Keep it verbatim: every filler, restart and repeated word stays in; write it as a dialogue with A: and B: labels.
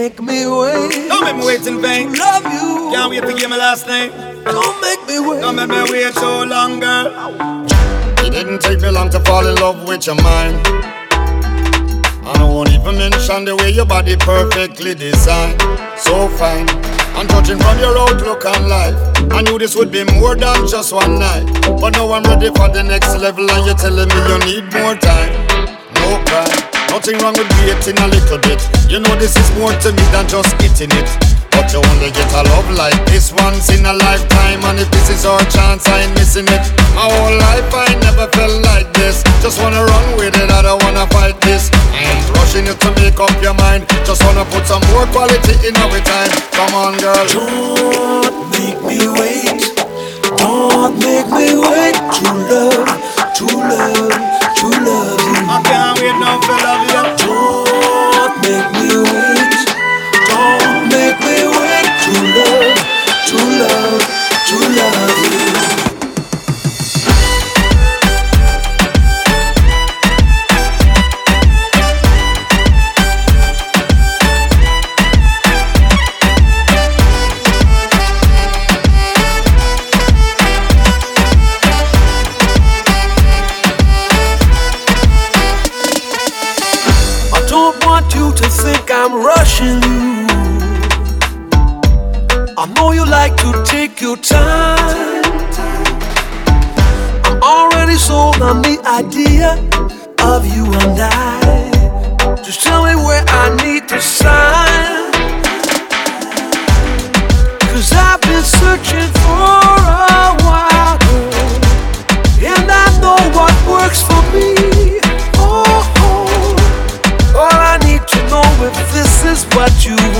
A: make me wait.
B: Don't make me wait in vain.
A: Love you.
B: Can't wait to give my last name.
A: Don't make me wait.
B: Don't make me wait so long, girl.
C: It didn't take me long to fall in love with your mind. I won't even mention the way your body perfectly designed. So fine. And judging from your outlook on life, I knew this would be more than just one night. But now I'm ready for the next level, and you're telling me you need more time. No crime, nothing wrong with waiting a little bit. You know this is more to me than just getting it. But you only get a love like this once in a lifetime, and if this is our chance, I ain't missing it. My whole life I never felt like this. Just wanna run with it, I don't wanna fight this. I ain't rushing you to make up your mind. Just wanna put some more quality in our time. Come on, girl.
A: Don't make me wait. Don't make me wait. True love, true love, true love you.
B: I can't wait now for love you.
A: Don't make me wait. Don't make me wait. True love, true love, true love you. I'm rushing you. I know you like to take your time. I'm already sold on the idea of you and I. Just tell me where I need to sign. Cause I've been searching for a while, girl, and I know what works for me. Oh, oh. All I need to know if this is what you